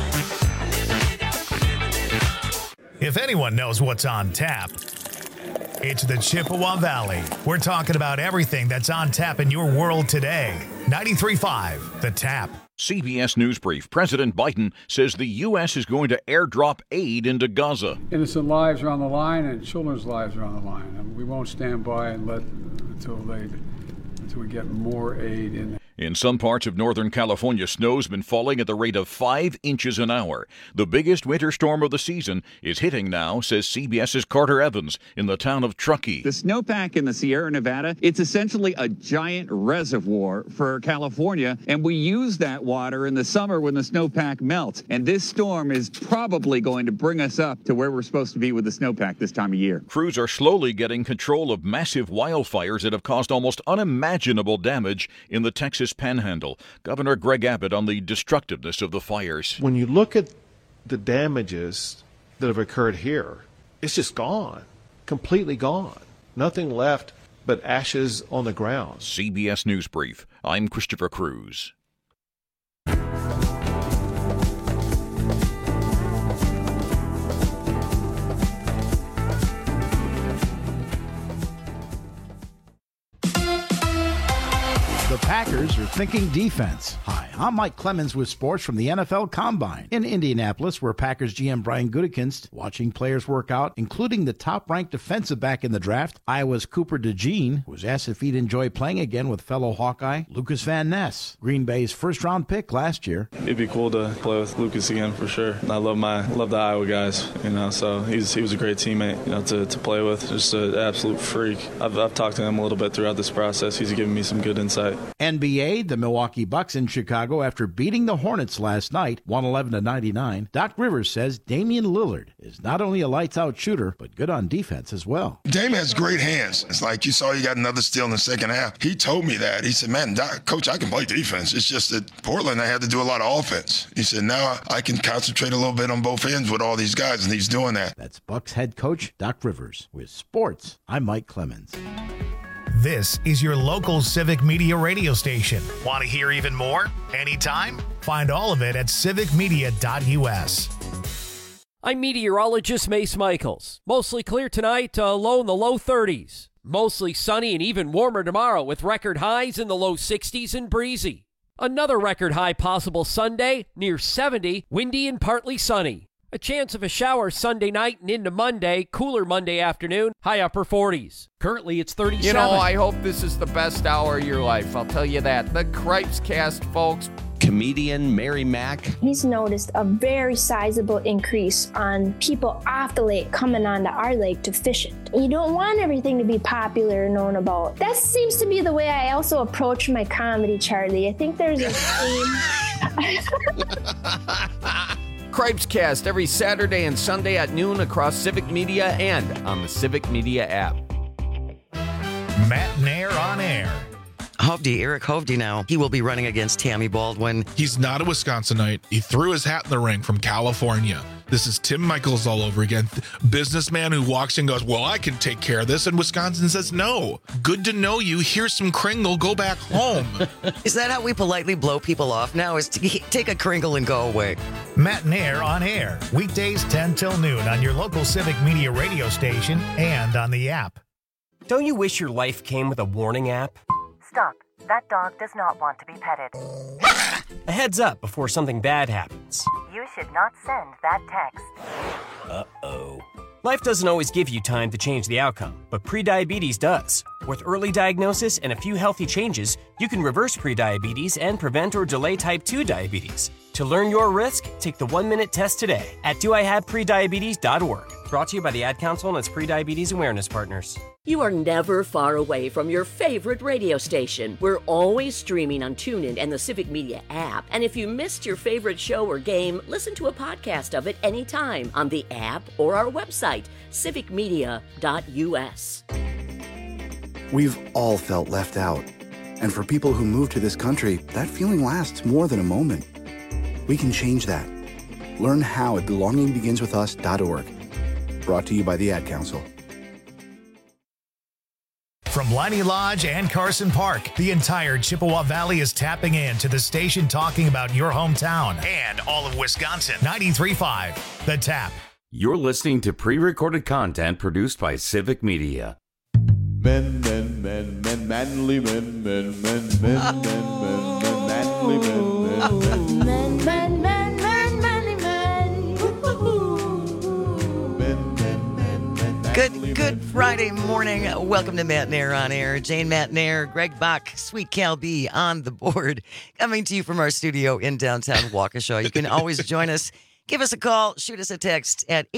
If anyone knows what's on tap, It's the Chippewa Valley. We're talking about everything that's on tap in your world today. 93.5 The Tap. CBS News Brief. President Biden says the U.S. is going to airdrop aid into Gaza. Innocent lives are on the line and children's lives are on the line. And we won't stand by and let until we get more aid in. In some parts of Northern California, snow's been falling at the rate of 5 inches an hour. The biggest winter storm of the season is hitting now, says CBS's Carter Evans in the town of Truckee. The snowpack in the Sierra Nevada, it's essentially a giant reservoir for California, and we use that water in the summer when the snowpack melts. And this storm is probably going to bring us up to where we're supposed to be with the snowpack this time of year. Crews are slowly getting control of massive wildfires that have caused almost unimaginable damage in the Texas Panhandle. Governor Greg Abbott on the destructiveness of the fires. When you look at the damages that have occurred here, it's just gone, completely gone. Nothing left but ashes on the ground. CBS News Brief. I'm Christopher Cruz. The Packers are thinking defense. Hi, I'm Mike Clemens with sports from the NFL Combine. In Indianapolis, where Packers GM Brian Gutekunst watching players work out, including the top-ranked defensive back in the draft, Iowa's Cooper DeJean, was asked if he'd enjoy playing again with fellow Hawkeye Lucas Van Ness, Green Bay's first-round pick last year. It'd be cool to play with Lucas again for sure. I love the Iowa guys, so he was a great teammate, to play with. Just an absolute freak. I've talked to him a little bit throughout this process. He's given me some good insight. NBA, the Milwaukee Bucks in Chicago after beating the Hornets last night, 111-99. Doc Rivers says Damian Lillard is not only a lights-out shooter, but good on defense as well. Dame has great hands. It's like you saw he got another steal in the second half. He told me that. He said, man, Doc, Coach, I can play defense. It's just that Portland, I had to do a lot of offense. He said, now I can concentrate a little bit on both ends with all these guys, and he's doing that. That's Bucks head coach Doc Rivers. With sports, I'm Mike Clemens. This is your local Civic Media radio station. Want to hear even more? Anytime? Find all of it at civicmedia.us. I'm meteorologist Mace Michaels. Mostly clear tonight, low in the low 30s. Mostly sunny and even warmer tomorrow with record highs in the low 60s and breezy. Another record high possible Sunday, near 70, windy and partly sunny. A chance of a shower Sunday night and into Monday, cooler Monday afternoon, high upper 40s. Currently, it's 37. You know, I hope this is the best hour of your life. I'll tell you that. The Cripes Cast, folks. Comedian Mary Mack. He's noticed a very sizable increase on people off the lake coming onto our lake to fish it. You don't want everything to be popular and known about. That seems to be the way I also approach my comedy, Charlie. I think there's a theme. Cripes Cast every Saturday and Sunday at noon across Civic Media and on the Civic Media app. Matt Nair on air. Eric Hovde now. He will be running against Tammy Baldwin. He's not a Wisconsinite. He threw his hat in the ring from California. This is Tim Michaels all over again. Businessman who walks in and goes, well, I can take care of this. And Wisconsin says, no. Good to know you. Here's some Kringle. Go back home. Is that how we politely blow people off now? Is to take a Kringle and go away? Matt Nair on air. Weekdays 10 till noon on your local Civic Media radio station and on the app. Don't you wish your life came with a warning app? Stop. That dog does not want to be petted. A heads up before something bad happens. You should not send that text. Uh-oh. Life doesn't always give you time to change the outcome, but prediabetes does. With early diagnosis and a few healthy changes, you can reverse prediabetes and prevent or delay type 2 diabetes. To learn your risk, take the 1-minute test today at doihaveprediabetes.org. Brought to you by the Ad Council and its prediabetes awareness partners. You are never far away from your favorite radio station. We're always streaming on TuneIn and the Civic Media app. And if you missed your favorite show or game, listen to a podcast of it anytime on the app or our website, civicmedia.us. We've all felt left out. And for people who move to this country, that feeling lasts more than a moment. We can change that. Learn how at belongingbeginswithus.org. Brought to you by the Ad Council. From Liney Lodge and Carson Park, the entire Chippewa Valley is tapping in to the station talking about your hometown and all of Wisconsin. 93.5 The Tap. You're listening to pre-recorded content produced by Civic Media. Men, manly men, manly men. Good Friday morning. Welcome to Matt Nair on Air. Jane Matt Nair, Greg Bach, Sweet Cal B on the board. Coming to you from our studio in downtown Waukesha. You can always join us. Give us a call. Shoot us a text at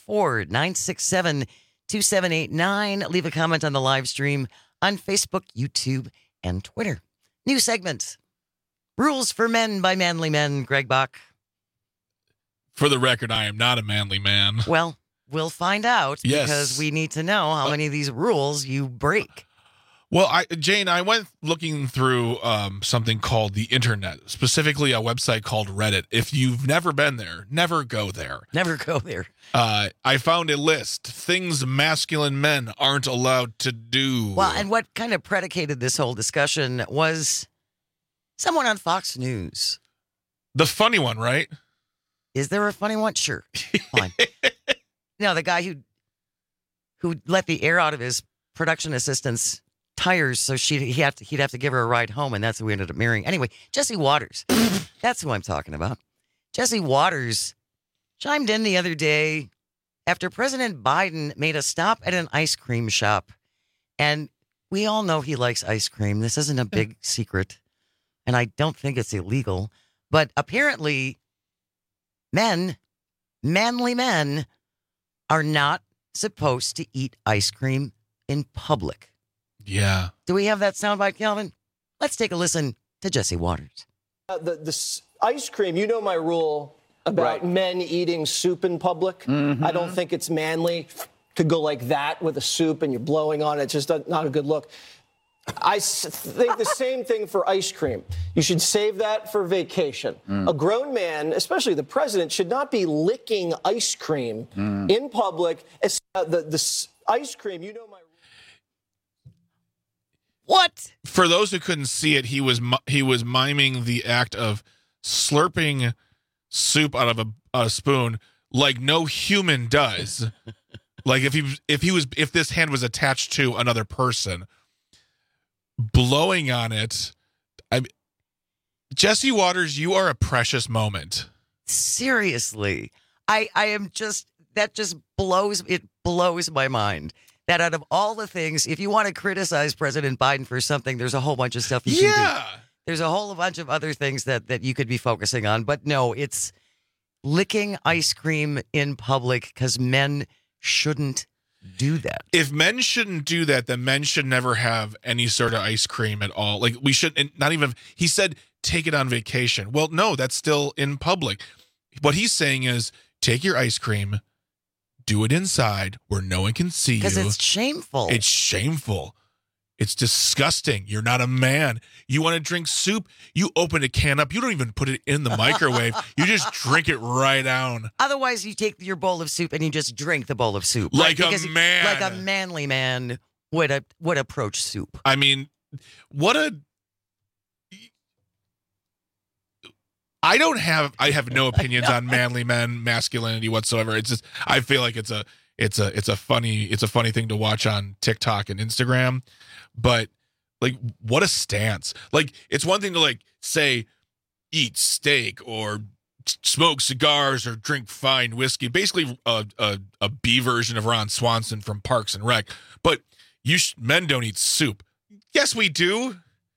844-967-2789. Leave a comment on the live stream on Facebook, YouTube, and Twitter. New segment. Rules for Men by Manly Men. Greg Bach. For the record, I am not a manly man. Well, we'll find out because Yes. we need to know how many of these rules you break. Well, Jane, I went looking through something called the internet, specifically a website called Reddit. If you've never been there, never go there. Never go there. I found a list. Things masculine men aren't allowed to do. Well, and what kind of predicated this whole discussion was someone on Fox News. The funny one, right? Is there a funny one? Sure. Fine. No, the guy who let the air out of his production assistant's tires, so he'd have to give her a ride home, and that's who we ended up marrying. Anyway, Jesse Waters. That's who I'm talking about. Jesse Waters chimed in the other day after President Biden made a stop at an ice cream shop. And we all know he likes ice cream. This isn't a big secret, and I don't think it's illegal. But apparently, manly men, are not supposed to eat ice cream in public. Yeah. Do we have that soundbite, Calvin? Let's take a listen to Jesse Waters. The ice cream, you know my rule about men eating soup in public. Mm-hmm. I don't think it's manly to go like that with a soup and you're blowing on it. It's just not a good look. I think the same thing for ice cream. You should save that for vacation. A grown man, especially the president, should not be licking ice cream in public. The ice cream, you know my... What? For those who couldn't see it, he was miming the act of slurping soup out of a spoon like no human does. Like if this hand was attached to another person, blowing on it. Jesse Waters, you are a precious moment. Seriously, I am just, that just blows my mind. That out of all the things, if you want to criticize President Biden for something, there's a whole bunch of stuff you can do. There's a whole bunch of other things that you could be focusing on. But no, it's licking ice cream in public because men shouldn't do that. If men shouldn't do that, then men should never have any sort of ice cream at all. Like we should, and not even, he said, take it on vacation. Well, no, that's still in public. What he's saying is take your ice cream, do it inside where no one can see you. Because it's shameful. It's shameful. It's disgusting. You're not a man. You want to drink soup? You open a can up. You don't even put it in the microwave. You just drink it right down. Otherwise, you take your bowl of soup and you just drink the bowl of soup. Like a man. Like a manly man would approach soup. I mean, I have no opinions on manly men, masculinity whatsoever. It's just, I feel like it's a funny thing to watch on TikTok and Instagram. But like, what a stance. Like, it's one thing to like say eat steak or smoke cigars or drink fine whiskey, basically a B version of Ron Swanson from Parks and Rec. But men don't eat soup. Yes, we do.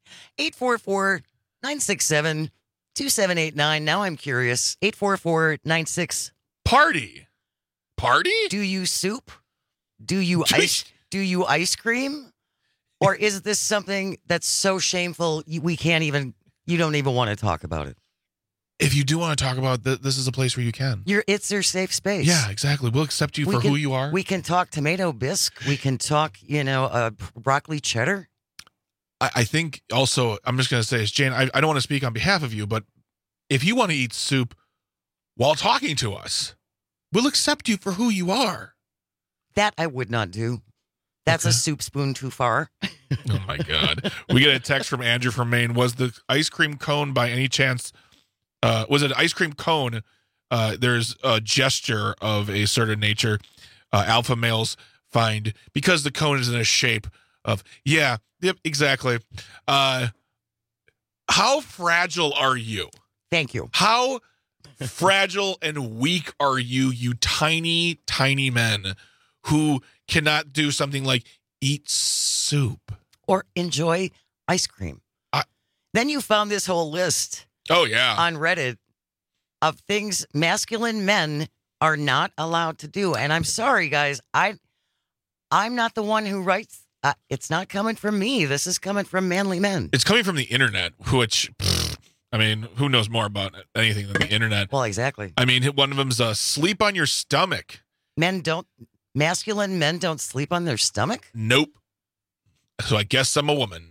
844-967-2789. Now I'm curious. 844-96. Party? Do you soup? Do you ice cream? Or is this something that's so shameful you don't even want to talk about it? If you do want to talk about it, this is a place where you can. It's their safe space. Yeah, exactly. We'll accept you for who you are. We can talk tomato bisque. We can talk, broccoli cheddar. I think also, I'm just going to say this, Jane, I don't want to speak on behalf of you, but if you want to eat soup while talking to us, we'll accept you for who you are. That I would not do. That's a soup spoon too far. Oh, my God. We get a text from Andrew from Maine. Was the ice cream cone by any chance, was it an ice cream cone there's a gesture of a certain nature alpha males find because the cone is in a shape of, yep, exactly. How fragile are you? Thank you. How fragile and weak are you, you tiny, tiny men who cannot do something like eat soup or enjoy ice cream? Then you found this whole list. Oh, yeah. On Reddit of things masculine men are not allowed to do. And I'm sorry, guys. I'm not the one who writes. It's not coming from me. This is coming from manly men. It's coming from the internet, which, I mean, who knows more about anything than the internet? Well, exactly. I mean, one of them's sleep on your stomach. Masculine men don't sleep on their stomach? Nope. So I guess I'm a woman.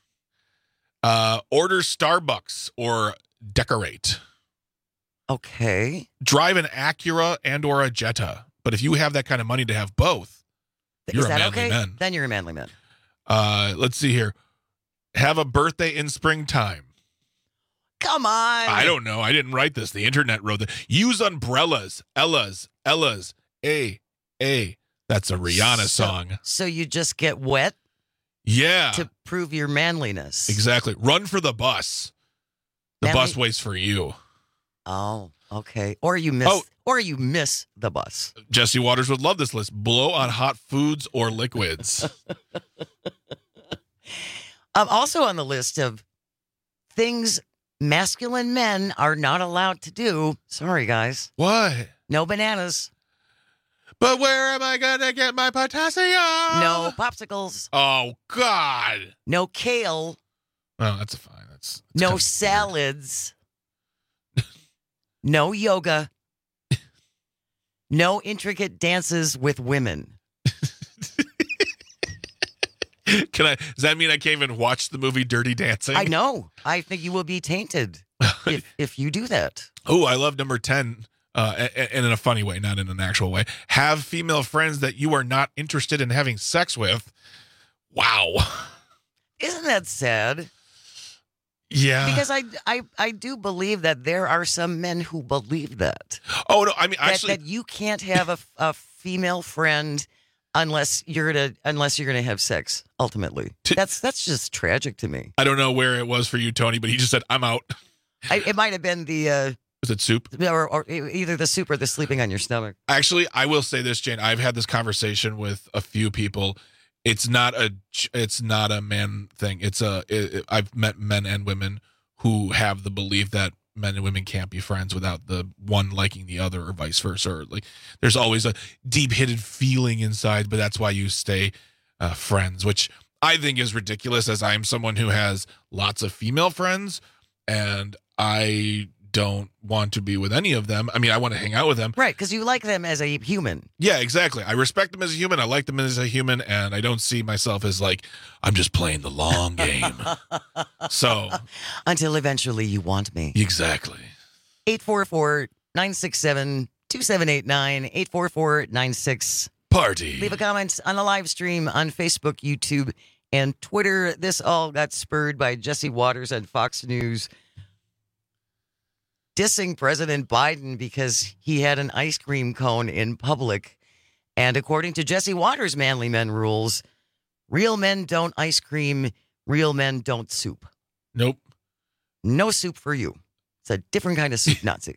Order Starbucks or decorate. Okay. Drive an Acura and or a Jetta. But if you have that kind of money to have both, you're a manly man. Then you're a manly man. Let's see here. Have a birthday in springtime. Come on. I don't know. I didn't write this. The internet wrote it. Use umbrellas. Ella's. That's a Rihanna song. So you just get wet? Yeah. To prove your manliness. Exactly. Run for the bus. The bus waits for you. Oh, okay. Or you miss the bus. Jesse Waters would love this list. Blow on hot foods or liquids. Also on the list of things masculine men are not allowed to do. Sorry, guys. What? No bananas. But where am I going to get my potassium? No popsicles. Oh, God. No kale. Oh, that's fine. That's no salads. No yoga. No intricate dances with women. Does that mean I can't even watch the movie Dirty Dancing? I know. I think you will be tainted if you do that. Oh, I love number 10. And in a funny way, not in an actual way. Have female friends that you are not interested in having sex with. Wow. Isn't that sad? Yeah. Because I do believe that there are some men who believe that. Oh, no. I mean, actually. That you can't have a female friend unless you're gonna have sex, ultimately. That's just tragic to me. I don't know where it was for you, Tony, but he just said, I'm out. It might have been the... Was it soup? Or either the soup or the sleeping on your stomach. Actually, I will say this, Jane. I've had this conversation with a few people. It's not a man thing. I've met men and women who have the belief that men and women can't be friends without the one liking the other or vice versa. Or like, there's always a deep hidden feeling inside, but that's why you stay friends, which I think is ridiculous, as I am someone who has lots of female friends and I don't want to be with any of them. I mean, I want to hang out with them. Right, because you like them as a human. Yeah, exactly. I respect them as a human. I like them as a human, and I don't see myself as like, I'm just playing the long game. So. Until eventually you want me. Exactly. 844-967-2789, 844-96. Party. Leave a comment on the live stream on Facebook, YouTube, and Twitter. This all got spurred by Jesse Waters on Fox News dissing President Biden because he had an ice cream cone in public. And according to Jesse Waters' Manly Men rules, real men don't ice cream, real men don't soup. Nope. No soup for you. It's a different kind of soup, not soup.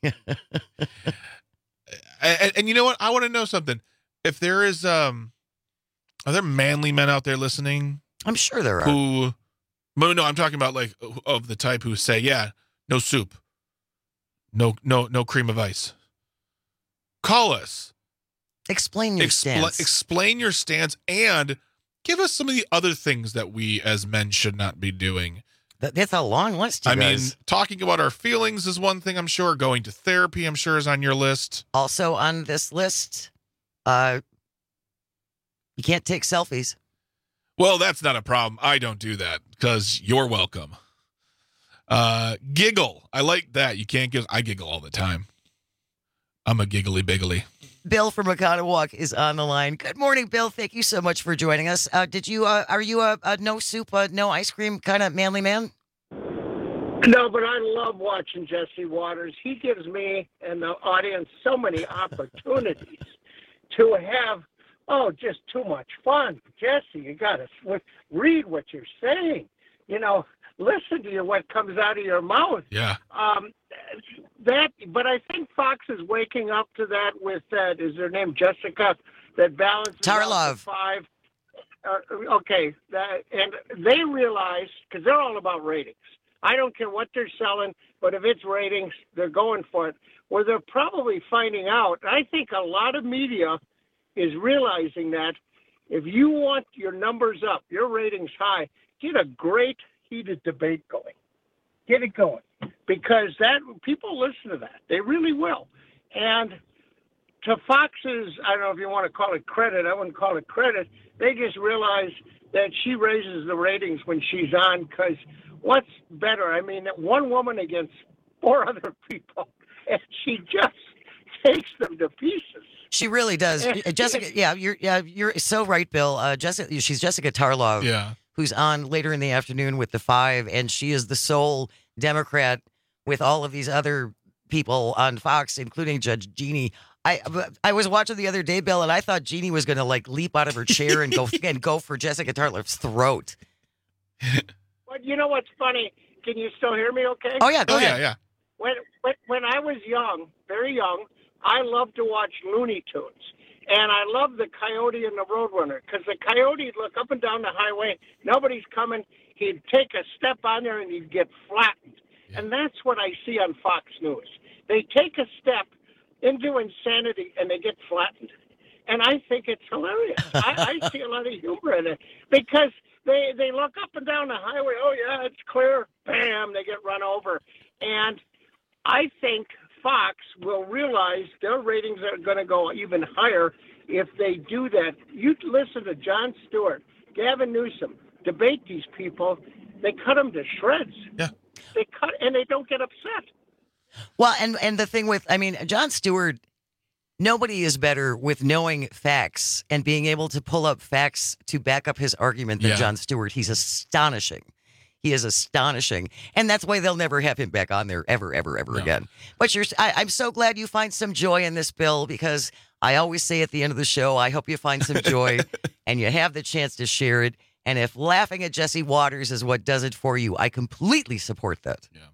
And you know what? I want to know something. If there is, are there manly men out there listening? I'm sure there are. No, I'm talking about like of the type who say, yeah, no soup. No cream of ice. Call us. Explain your stance. Explain your stance and give us some of the other things that we as men should not be doing. That's a long list, you guys. mean, talking about our feelings is one thing, I'm sure. Going to therapy, I'm sure, is on your list. Also on this list, you can't take selfies. Well, that's not a problem. I don't do that because you're welcome. Giggle. I like that. You can't give. I giggle all the time. I'm a giggly biggly. Bill from Oconomowoc is on the line. Good morning, Bill. Thank you so much for joining us. Are you a no soup, no ice cream kind of manly man? No, but I love watching Jesse Waters. He gives me and the audience so many opportunities to have, just too much fun. Jesse, you got to read what you're saying. Listen to what comes out of your mouth. Yeah. But I think Fox is waking up to that with that. Is her name Jessica? That balances Tarlov. out to 5. And they realize, because they're all about ratings. I don't care what they're selling, but if it's ratings, they're going for it. Well, they're probably finding out. I think a lot of media is realizing that if you want your numbers up, your ratings high, get a great heated debate going. Get it going. Because people listen to that. They really will. And to Fox's, I don't know if you want to call it credit, I wouldn't call it credit, they just realize that she raises the ratings when she's on, because what's better? I mean, one woman against 4 other people, and she just takes them to pieces. She really does. Jessica, you're so right, Bill. She's Jessica Tarlov, who's on later in the afternoon with the 5, and she is the sole Democrat with all of these other people on Fox, including Judge Jeannie. I was watching the other day, Bill, and I thought Jeannie was going to leap out of her chair and go for Jessica Tarlov's throat. But you know what's funny? Can you still hear me? Okay. Oh yeah, go ahead. Yeah. When I was young, very young, I loved to watch Looney Tunes, and I loved the Coyote and the Roadrunner, because the Coyote would look up and down the highway, nobody's coming, he'd take a step on there and he'd get flattened, and that's what I see on Fox News. They take a step into insanity and they get flattened, and I think it's hilarious. I see a lot of humor in it, because they look up and down the highway, oh yeah, it's clear, bam, they get run over. And I think Fox will realize their ratings are going to go even higher if they do that. You listen to Jon Stewart, Gavin Newsom, debate these people, they cut them to shreds. Yeah. They cut, and they don't get upset. Well, and the thing with, Jon Stewart, nobody is better with knowing facts and being able to pull up facts to back up his argument than Jon Stewart. He's astonishing. He is astonishing. And that's why they'll never have him back on there ever again. But I'm so glad you find some joy in this, Bill, because I always say at the end of the show, I hope you find some joy and you have the chance to share it. And if laughing at Jesse Waters is what does it for you, I completely support that. Yeah.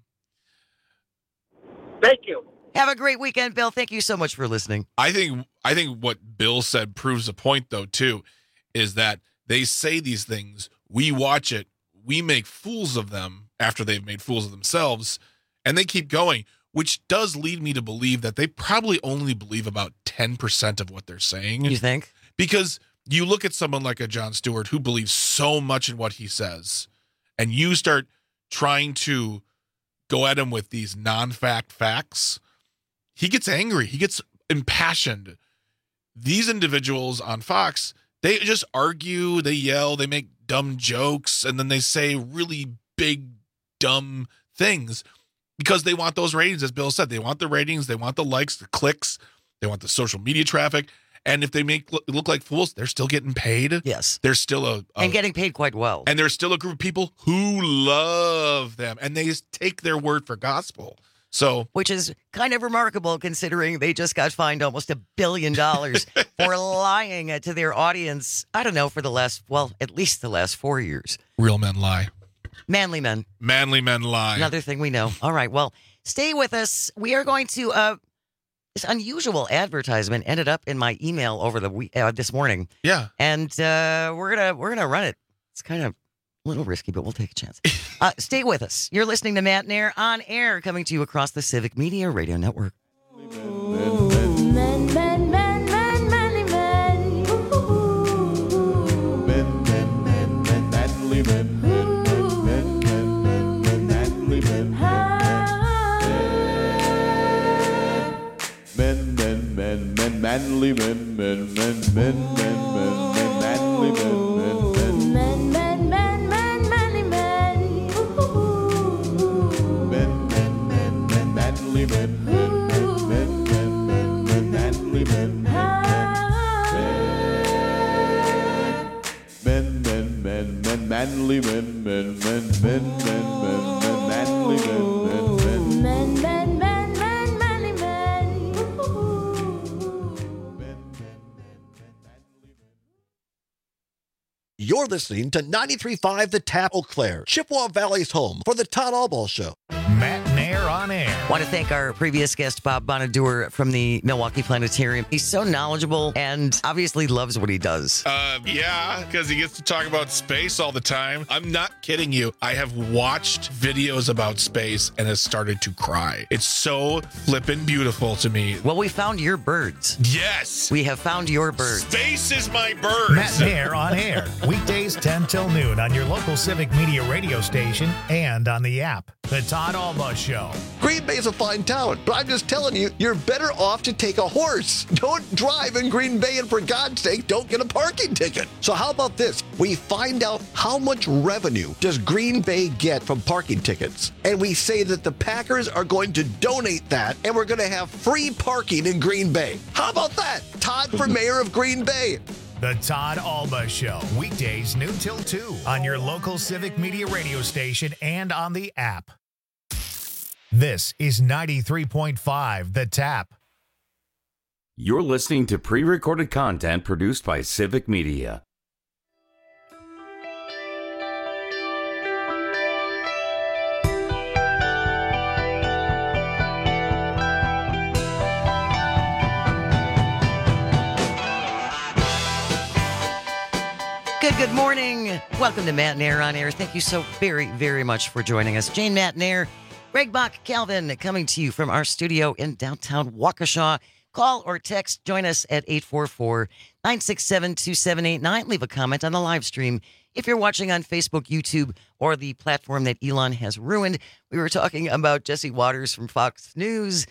Thank you. Have a great weekend, Bill. Thank you so much for listening. I think what Bill said proves a point, though, too, is that they say these things, we watch it, we make fools of them after they've made fools of themselves, and they keep going, which does lead me to believe that they probably only believe about 10% of what they're saying. You think? Because you look at someone like a Jon Stewart who believes so much in what he says, and you start trying to go at him with these non-fact facts, he gets angry. He gets impassioned. These individuals on Fox, they just argue, they yell, they make dumb jokes, and then they say really big, dumb things because they want those ratings, as Bill said. They want the ratings, they want the likes, the clicks, they want the social media traffic. And if they make look like fools, they're still getting paid. Yes. They're still and getting paid quite well. And there's still a group of people who love them, and they just take their word for gospel. So, which is kind of remarkable considering they just got fined almost $1 billion for lying to their audience. I don't know, for at least the last 4 years. Real men lie. Manly men. Manly men lie. Another thing we know. All right. Well, stay with us. We are going to, this unusual advertisement ended up in my email over the this morning. Yeah. And we're gonna run it. It's kind of a little risky, but we'll take a chance. Stay with us. You're listening to Matt Nair on air, coming to you across the Civic Media Radio Network. Manly men, men, men, men, men, men, manly men, men, men, men, men, men, manly men, men, men, men, men, manly men, men, men, men, men, men, manly men, men, men, men, men, manly men, men, men, men, men, men, manly men. You're listening to 93.5 The Tap, Eau Claire, Chippewa Valley's home for the Todd Albaugh Show. Matt Nair on air. Want to thank our previous guest, Bob Bonadur from the Milwaukee Planetarium. He's so knowledgeable and obviously loves what he does. Yeah, because he gets to talk about space all the time. I'm not kidding you. I have watched videos about space and has started to cry. It's so flippin' beautiful to me. Well, we found your birds. Yes. We have found your birds. Space is my birds. Matt Nair on air. Weekdays 10 till noon on your local Civic Media radio station and on the app. The Todd Albaugh Show. Green Bay's a fine town, but I'm just telling you, you're better off to take a horse. Don't drive in Green Bay, and for God's sake, don't get a parking ticket. So how about this? We find out how much revenue does Green Bay get from parking tickets, and we say that the Packers are going to donate that, and we're going to have free parking in Green Bay. How about that? Todd for mayor of Green Bay. The Todd Albaugh Show. Weekdays noon till 2 on your local Civic Media radio station and on the app. This is 93.5 The Tap. You're listening to pre-recorded content produced by Civic Media. Good morning. Welcome to Matt Nair on air. Thank you so very, very much for joining us. Jane, Matt Nair, Greg Bach, Calvin, coming to you from our studio in downtown Waukesha. Call or text. Join us at 844-967-2789. Leave a comment on the live stream. If you're watching on Facebook, YouTube, or the platform that Elon has ruined, we were talking about Jesse Waters from Fox News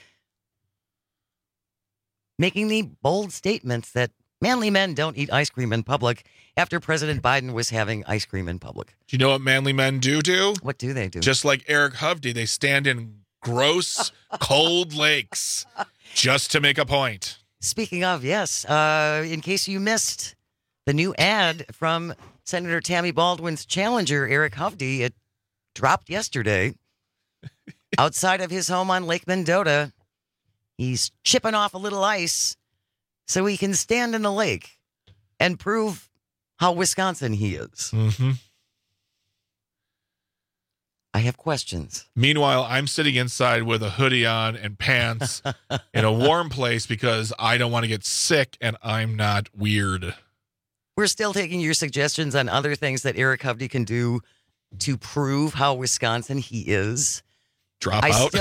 making the bold statements that manly men don't eat ice cream in public after President Biden was having ice cream in public. Do you know what manly men do? What do they do? Just like Eric Hovde, they stand in gross, cold lakes just to make a point. Speaking of, yes, in case you missed the new ad from Senator Tammy Baldwin's challenger, Eric Hovde, it dropped yesterday outside of his home on Lake Mendota. He's chipping off a little ice so he can stand in the lake and prove how Wisconsin he is. Mm-hmm. I have questions. Meanwhile, I'm sitting inside with a hoodie on and pants in a warm place because I don't want to get sick and I'm not weird. We're still taking your suggestions on other things that Eric Hovde can do to prove how Wisconsin he is. Drop out.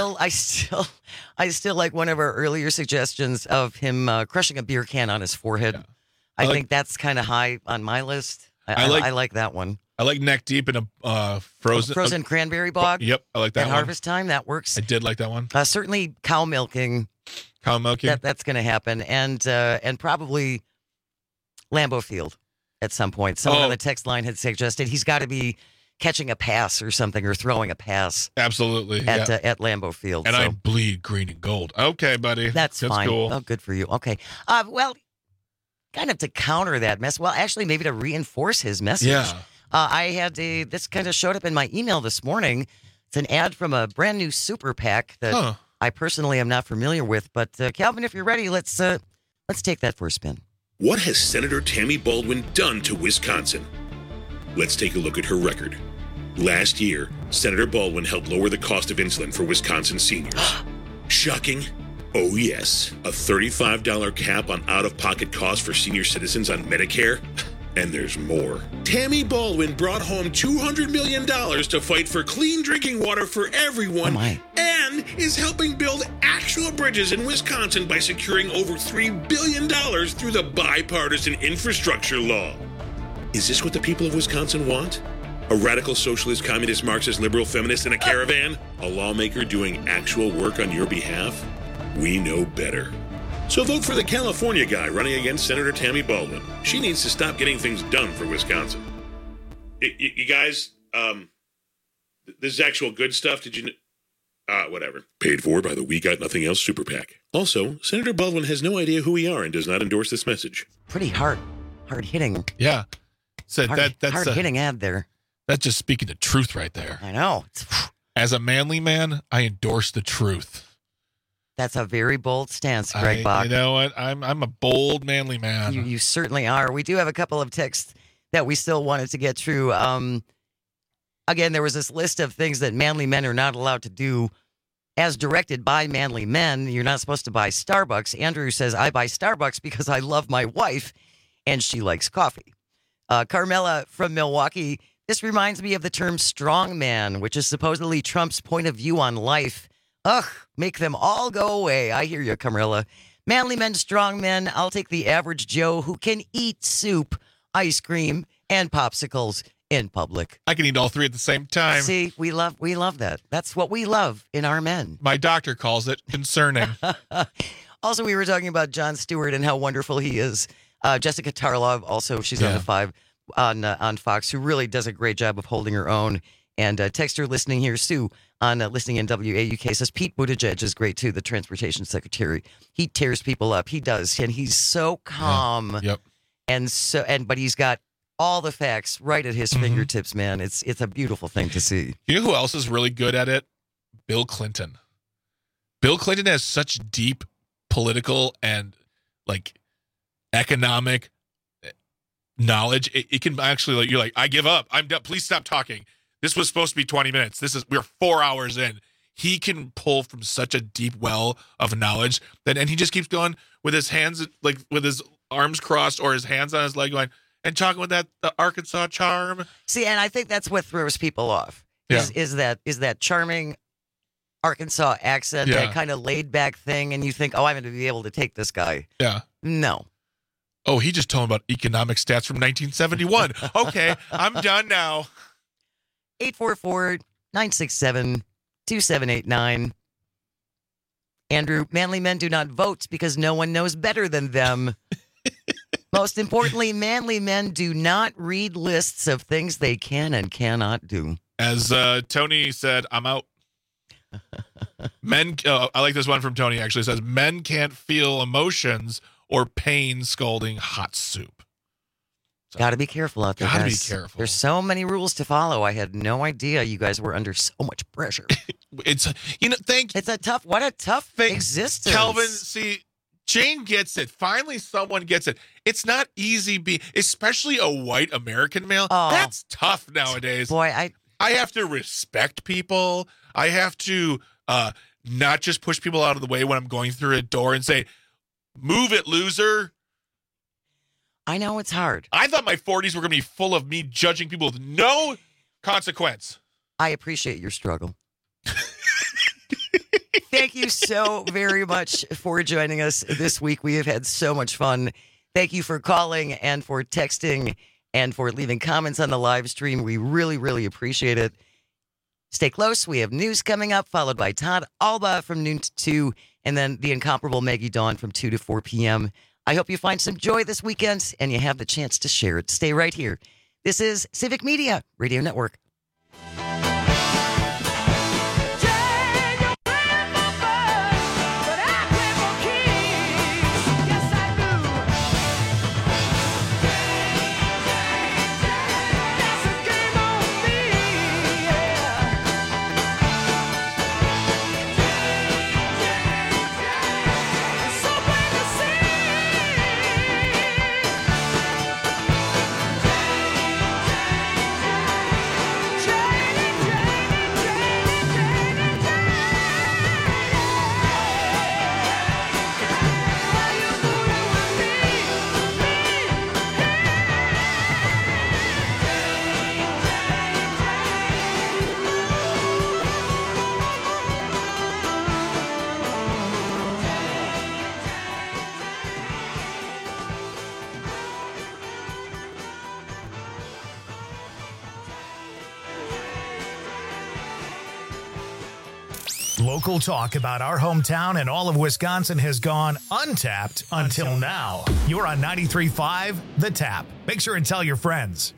I still like one of our earlier suggestions of him crushing a beer can on his forehead. Yeah. I think that's kind of high on my list. I like that one. I like neck deep in a frozen cranberry bog. Yep, I like that at one. Harvest time, that works. I did like that one. Certainly cow milking. That's going to happen, and probably Lambeau Field at some point. Someone on the text line had suggested he's got to be catching a pass or something, or throwing a pass. Absolutely. At Lambeau Field. And I bleed green and gold. Okay, buddy. That's fine. Cool. Oh, good for you. Okay. Well, kind of to counter that mess. Well, actually, maybe to reinforce his message. Yeah. I had this kind of showed up in my email this morning. It's an ad from a brand new super PAC that I personally am not familiar with. But Calvin, if you're ready, let's take that for a spin. What has Senator Tammy Baldwin done to Wisconsin? Let's take a look at her record. Last year, Senator Baldwin helped lower the cost of insulin for Wisconsin seniors. Shocking? Oh, yes. A $35 cap on out-of-pocket costs for senior citizens on Medicare? And there's more. Tammy Baldwin brought home $200 million to fight for clean drinking water for everyone and is helping build actual bridges in Wisconsin by securing over $3 billion through the bipartisan infrastructure law. Is this what the people of Wisconsin want? A radical socialist, communist, Marxist, liberal, feminist in a caravan? A lawmaker doing actual work on your behalf? We know better. So vote for the California guy running against Senator Tammy Baldwin. She needs to stop getting things done for Wisconsin. You guys, this is actual good stuff. Did you... whatever. Paid for by the We Got Nothing Else Super PAC. Also, Senator Baldwin has no idea who we are and does not endorse this message. Pretty hard hitting. Yeah. So that's hard hitting ad there. That's just speaking the truth right there. I know. As a manly man, I endorse the truth. That's a very bold stance, Greg Bach. You know what? I'm a bold, manly man. You certainly are. We do have a couple of texts that we still wanted to get through. Again, there was this list of things that manly men are not allowed to do as directed by manly men. You're not supposed to buy Starbucks. Andrew says, I buy Starbucks because I love my wife and she likes coffee. Carmela from Milwaukee, this reminds me of the term strongman, which is supposedly Trump's point of view on life. Ugh, make them all go away. I hear you, Carmela. Manly men, strong men. I'll take the average Joe who can eat soup, ice cream, and popsicles in public. I can eat all three at the same time. See, we love that. That's what we love in our men. My doctor calls it concerning. Also, we were talking about Jon Stewart and how wonderful he is. Jessica Tarlov, also, she's on the 5 on Fox, who really does a great job of holding her own. And texter listening here, Sue, on listening in WAUK, says Pete Buttigieg is great too, the transportation secretary. He tears people up. He does, and he's so calm. Yep. But he's got all the facts right at his fingertips, man. It's a beautiful thing to see. You know who else is really good at it? Bill Clinton. Bill Clinton has such deep political and like economic knowledge. It can actually, like, you're like, I give up. I'm done. Please stop talking. This was supposed to be 20 minutes. We're 4 hours in. He can pull from such a deep well of knowledge and he just keeps going with his hands, like with his arms crossed or his hands on his leg going and talking with the Arkansas charm. See, and I think that's what throws people off. Is that charming Arkansas accent, that kind of laid back thing, and you think, oh, I'm going to be able to take this guy. Yeah. No. Oh, he just told me about economic stats from 1971. Okay, I'm done now. 844-967-2789. Andrew, manly men do not vote because no one knows better than them. Most importantly, manly men do not read lists of things they can and cannot do. As Tony said, I'm out. Men, I like this one from Tony, actually. It says, men can't feel emotions or pain scalding hot soup. So, got to be careful out there, guys. Got to be careful. There's so many rules to follow. I had no idea you guys were under so much pressure. It's a tough existence. Calvin, see, Jane gets it. Finally, someone gets it. It's not easy especially a white American male. Oh. That's tough nowadays. Boy, I have to respect people. I have to not just push people out of the way when I'm going through a door and say, move it, loser. I know it's hard. I thought my 40s were going to be full of me judging people with no consequence. I appreciate your struggle. Thank you so very much for joining us this week. We have had so much fun. Thank you for calling and for texting and for leaving comments on the live stream. We really, really appreciate it. Stay close. We have news coming up, followed by Todd Alba from noon to 2, and then the incomparable Maggie Dawn from 2 to 4 p.m. I hope you find some joy this weekend and you have the chance to share it. Stay right here. This is Civic Media Radio Network. Local talk about our hometown and all of Wisconsin has gone untapped until now. You're on 93.5 The Tap. Make sure and tell your friends.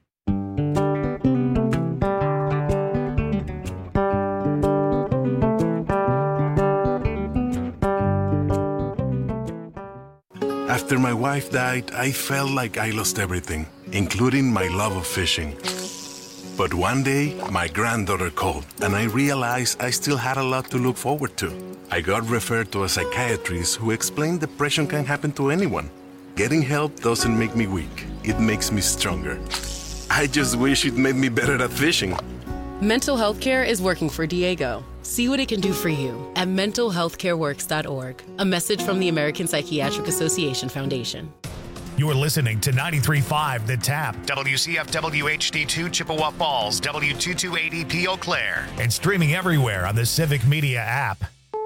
After my wife died, I felt like I lost everything, including my love of fishing. But one day, my granddaughter called, and I realized I still had a lot to look forward to. I got referred to a psychiatrist who explained depression can happen to anyone. Getting help doesn't make me weak. It makes me stronger. I just wish it made me better at fishing. Mental health care is working for Diego. See what it can do for you at mentalhealthcareworks.org. A message from the American Psychiatric Association Foundation. You're listening to 93.5 The Tap, WCFW HD2 Chippewa Falls, W228EP Eau Claire, and streaming everywhere on the Civic Media app.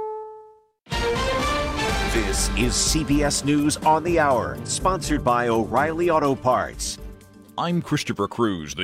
This is CBS News on the Hour, sponsored by O'Reilly Auto Parts. I'm Christopher Cruz.